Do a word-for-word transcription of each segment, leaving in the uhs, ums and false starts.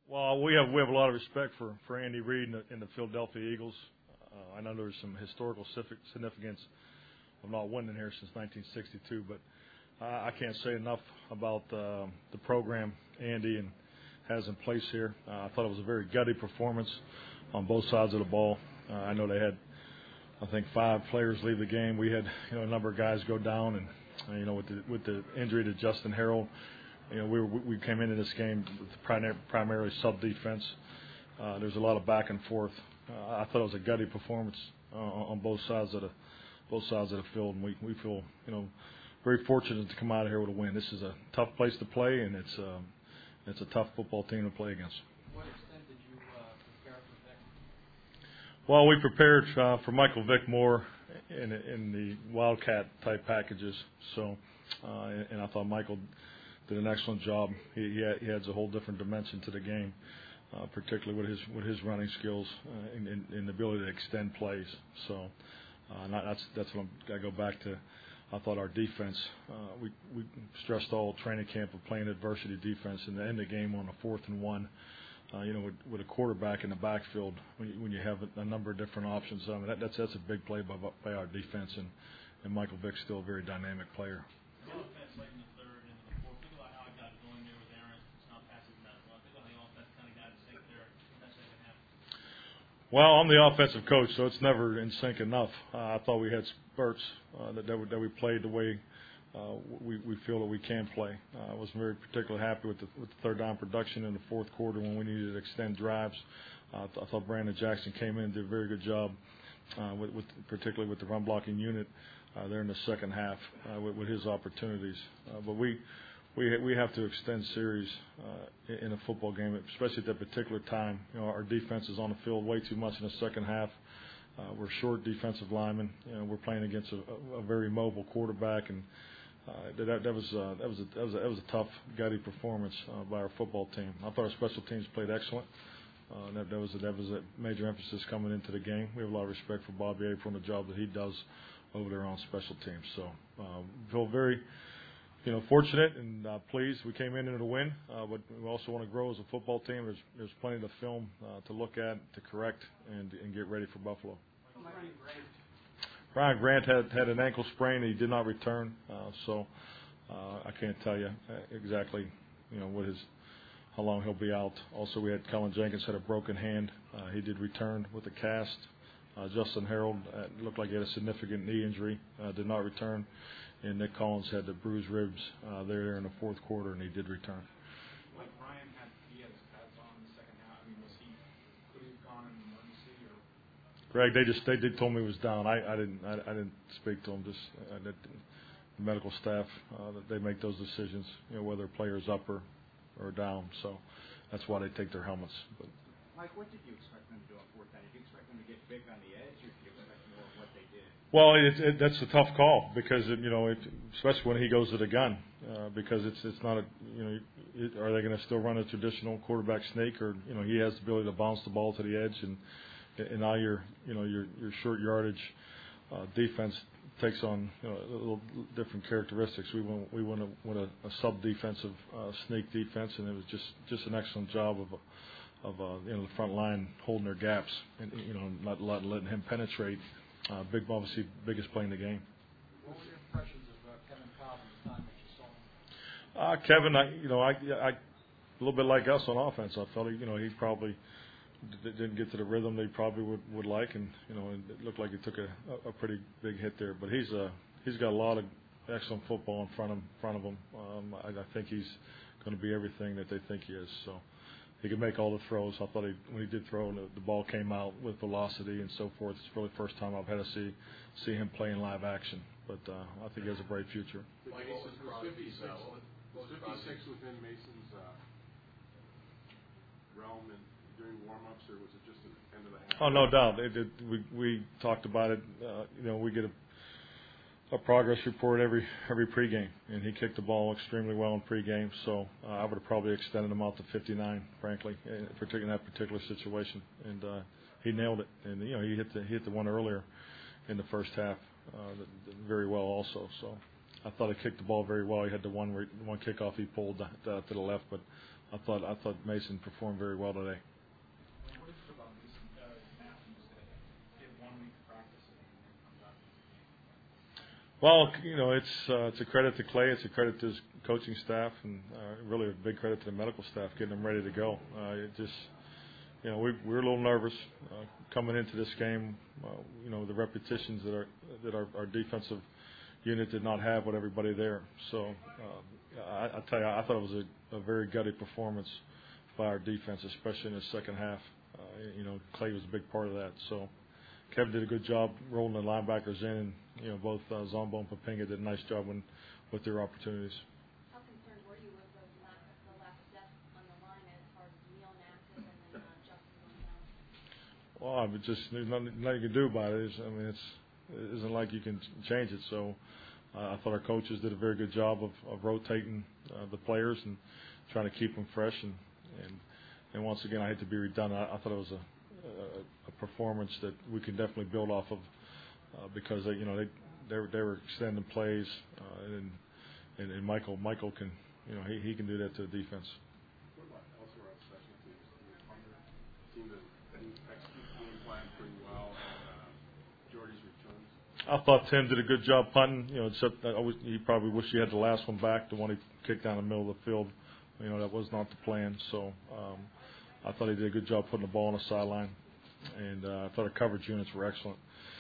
Well, we have we have a lot of respect for, for Andy Reid and the, and the Philadelphia Eagles. Uh, I know there's some historical significance of not winning here since nineteen sixty-two, but I, I can't say enough about uh, the program Andy and has in place here. Uh, I thought it was a very gutty performance on both sides of the ball. Uh, I know they had, I think, five players leave the game. We had, you know, a number of guys go down, and uh, you know, with the with the injury to Justin Harold. You know, we were, we came into this game with primary, primarily sub defense. Uh, there's a lot of back and forth. Uh, I thought it was a gutty performance uh, on both sides of the both sides of the field, and we, we feel you know very fortunate to come out of here with a win. This is a tough place to play, and it's um, it's a tough football team to play against. To what extent did you uh, prepare for Vic? Well, we prepared uh, for Michael Vick more in in the Wildcat type packages. So, uh, and, and I thought Michael did an excellent job. He, he, had, he adds a whole different dimension to the game, uh, particularly with his with his running skills uh, and, and, and the ability to extend plays. So uh, not, that's that's what I'm, I go back to. I thought our defense, uh, we we stressed all training camp of playing adversity defense, and to end the game on a fourth and one. Uh, you know, with, with a quarterback in the backfield, when you, when you have a, a number of different options, I mean, that, that's that's a big play by by our defense, and, and Michael Vick's still a very dynamic player. Well, I'm the offensive coach, so it's never in sync enough. Uh, I thought we had spurts uh, that, that, we, that we played the way uh, we, we feel that we can play. Uh, I was very particularly happy with the, with the third down production in the fourth quarter when we needed to extend drives. Uh, I thought Brandon Jackson came in and did a very good job, uh, with, with particularly with the run blocking unit uh, there in the second half uh, with, with his opportunities. Uh, but we. We we have to extend series uh, in a football game, especially at that particular time. You know, our defense is on the field way too much in the second half. Uh, we're short defensive linemen. You know, we're playing against a, a very mobile quarterback, and uh, that that was uh, that was a, that was a, that was a tough, gutty performance uh, by our football team. I thought our special teams played excellent. Uh, that, that was a, that was a major emphasis coming into the game. We have a lot of respect for Bobby April and the job that he does over there on special teams. So uh, feel very. You know, fortunate and uh, pleased we came in to win, uh, but we also want to grow as a football team. There's there's plenty of film uh, to look at, to correct, and and get ready for Buffalo. Brian Grant had had an ankle sprain. He did not return, uh, so uh, I can't tell you exactly, you know, what his how long he'll be out. Also, we had Kellen Jenkins had a broken hand. Uh, he did return with a cast. Uh, Justin Harold uh, looked like he had a significant knee injury, uh, did not return. And Nick Collins had the bruised ribs uh, there, there in the fourth quarter, and he did return. Like Ryan had, he had his pads on in the second half. I mean, was he could he have gone in an emergency or? Greg, they just they did told me he was down. I, I didn't I, I didn't speak to him. Just uh, the medical staff uh, that they make those decisions. You know, whether a player's up or, or down. So that's why they take their helmets. But Mike, what did you expect them to do on fourth down? Did you expect them to get big on the edge, or did you expect more of what they did? Well, it, it, that's a tough call because it, you know, it, especially when he goes to the gun, uh, because it's it's not a you know, it, are they going to still run a traditional quarterback sneak, or you know, he has the ability to bounce the ball to the edge, and and now your you know your your short yardage uh, defense takes on you know a little different characteristics. We want we want a, want a, a sub defensive uh, sneak defense, and it was just just an excellent job of. Of uh, you know the front line holding their gaps and you know not letting, letting him penetrate. Uh, big, obviously, biggest play in the game. What were your impressions of uh, Kevin Cobb at the time that you saw him? Uh, Kevin, I, you know, I, I, a little bit like us on offense. I felt, he, you know, he probably d- didn't get to the rhythm they probably would, would like, and you know, it looked like he took a, a pretty big hit there. But he's uh, he's got a lot of excellent football in front of him. Front of him. Um, I, I think he's going to be everything that they think he is. So. He could make all the throws. I thought he, when he did throw, the, the ball came out with velocity and so forth. It's really the first time I've had to see see him play in live action. But uh, I think he has a bright future. Like was fifty-six, was fifty-six within Mason's uh, realm and during warm-ups, or was it just at the end of the half? Oh, no doubt. It, it, we we talked about it. Uh, you know, we get a a progress report every every pregame, and he kicked the ball extremely well in pregame. So uh, I would have probably extended him out to fifty-nine, frankly, in, particularly in that particular situation. And uh, he nailed it. And you know, he hit the he hit the one earlier in the first half uh, very well also. So I thought he kicked the ball very well. He had the one one kickoff he pulled to, to the left, but I thought I thought Mason performed very well today. What is it about Mason uh, Matthews that he had one week of practice and then comes out and game? Well, you know, it's uh, it's a credit to Clay. It's a credit to his coaching staff, and uh, really a big credit to the medical staff getting them ready to go. Uh, it just, you know, we, we were a little nervous uh, coming into this game. Uh, you know, the repetitions that our that our, our defensive unit did not have with everybody there. So uh, I, I tell you, I thought it was a, a very gutty performance by our defense, especially in the second half. Uh, you know, Clay was a big part of that. So Kevin did a good job rolling the linebackers in, and you know both uh, Zombo and Papinga did a nice job when, with their opportunities. How concerned were you with the lack, the lack of depth on the line as far as Neil inactive and then uh, Justin going down? Well, I mean, just there's nothing, nothing you can do about it. It's, I mean, it's it isn't like you can change it. So uh, I thought our coaches did a very good job of, of rotating uh, the players and trying to keep them fresh. And and, and once again, I hate to be redundant. I, I thought it was a, a, a performance that we can definitely build off of uh, because they, you know they they were, they were extending plays uh, and, and and Michael Michael can you know he, he can do that to the defense. What about elsewhere on special teams? The punter team that executed the game plan pretty well, and uh, Jordy's returns. I thought Tim did a good job punting. You know, except that I was, he probably wished he had the last one back, the one he kicked down the middle of the field. You know, that was not the plan. So um, I thought he did a good job putting the ball on the sideline, and uh, I thought our coverage units were excellent.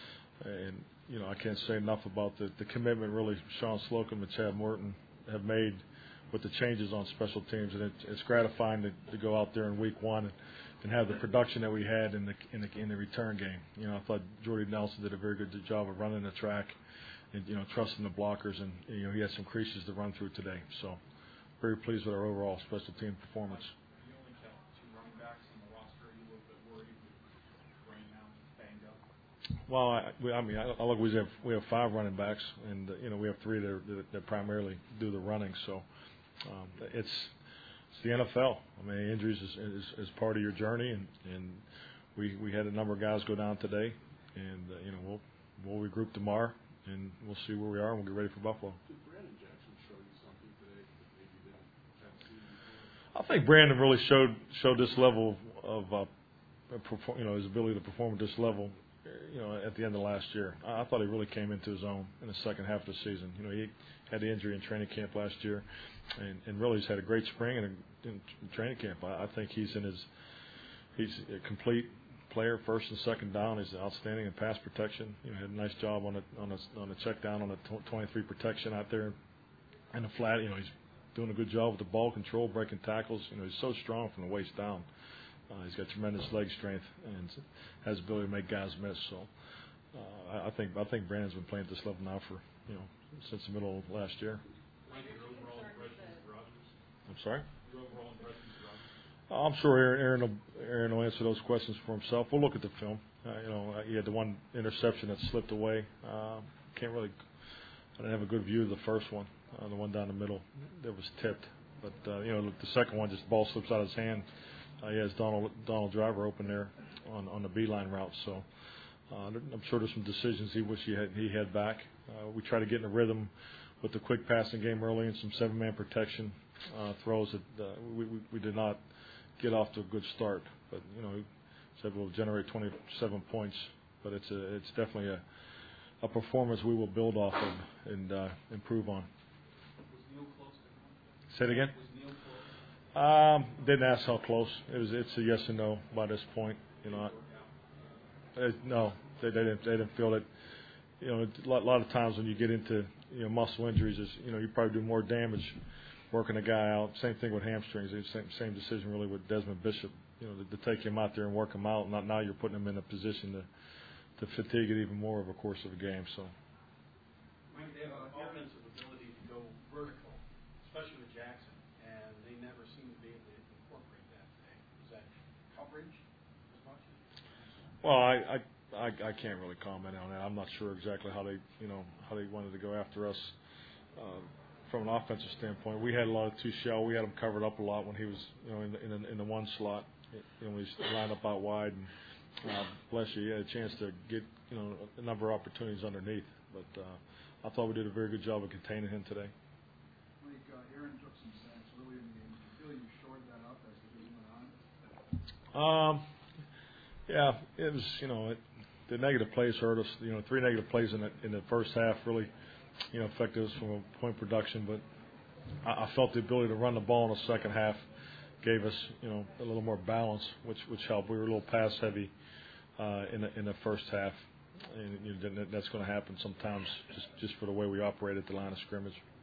And you know, I can't say enough about the, the commitment really Sean Slocum and Chad Morton have made with the changes on special teams, and it, it's gratifying to, to go out there in week one and, and have the production that we had in the, in the in the return game. You know, I thought Jordy Nelson did a very good job of running the track and you know trusting the blockers, and you know he had some creases to run through today. So very pleased with our overall special team performance. You only kept two running backs on the roster. Are you a little bit worried with Rain now banged up? Well, I, we, I mean, I, I look, we have we have five running backs, and uh, you know we have three that, are, that, that primarily do the running. So um, it's it's the N F L. I mean, injuries is, is, is part of your journey, and, and we we had a number of guys go down today, and uh, you know we'll we'll regroup tomorrow, and we'll see where we are, and we'll get ready for Buffalo. Did Brandon Jackson show you something today that maybe you didn't have seen before? I think Brandon really showed showed this level of uh, perform, you know his ability to perform at this level. You know, at the end of last year, I, I thought he really came into his own in the second half of the season. You know, he had the injury in training camp last year, and, and really he's had a great spring and a, in training camp. I, I think he's in his he's a complete player, first and second down. He's outstanding in pass protection. You know, had a nice job on the on the on the check down on the twenty-three protection out there in the flat. You know, he's doing a good job with the ball control, breaking tackles. You know, he's so strong from the waist down. Uh, he's got tremendous leg strength and has the ability to make guys miss. So uh, I, I think I think Brandon's been playing at this level now for you know since the middle of last year. I'm sorry. I'm sure Aaron, Aaron, will, Aaron will answer those questions for himself. We'll look at the film. Uh, you know, he had the one interception that slipped away. Uh, can't really. I didn't have a good view of the first one, uh, the one down the middle that was tipped. But uh, you know, the second one, just the ball slips out of his hand. Uh, he has Donald Donald Driver open there on, on the beeline route. So uh, I'm sure there's some decisions he wish he had he had back. Uh, we try to get in a rhythm with the quick passing game early and some seven-man protection uh, throws that uh, we, we we did not get off to a good start. But you know, he said we'll generate twenty-seven points. But it's a it's definitely a a performance we will build off of and uh, improve on. Was Neil close to Say it again. Was Neil close? Um, didn't ask how close. It was. It's a yes and no by this point. You know, I, no, they, they didn't. They didn't feel it. You know, a lot, a lot of times when you get into you know muscle injuries, is you know you probably do more damage working a guy out. Same thing with hamstrings. It's same, same decision really with Desmond Bishop. You know, to, to take him out there and work him out. Not now you're putting him in a position to to fatigue it even more over the course of a game. So. Mike, they have an offensive ability to go vertical, especially with Jackson, and they never seem to be able to incorporate that today. Is that coverage as much? Well, I, I, I, I can't really comment on that. I'm not sure exactly how they, you know, how they wanted to go after us uh, from an offensive standpoint. We had a lot of two shell. We had him covered up a lot when he was, you know, in the, in the, in the one slot. You know, we lined up out wide, and uh, bless you, he had a chance to get, you know, a number of opportunities underneath. But uh, I thought we did a very good job of containing him today. Mike, uh, Aaron took some sacks early in the game. Do you feel you shored that Um, yeah, it was, you know, it, the negative plays hurt us. You know, three negative plays in the, in the first half really, you know, affected us from a point production. But I, I felt the ability to run the ball in the second half gave us, you know, a little more balance, which which helped. We were a little pass heavy uh, in the in the first half, and you know, that's going to happen sometimes just just for the way we operate at the line of scrimmage.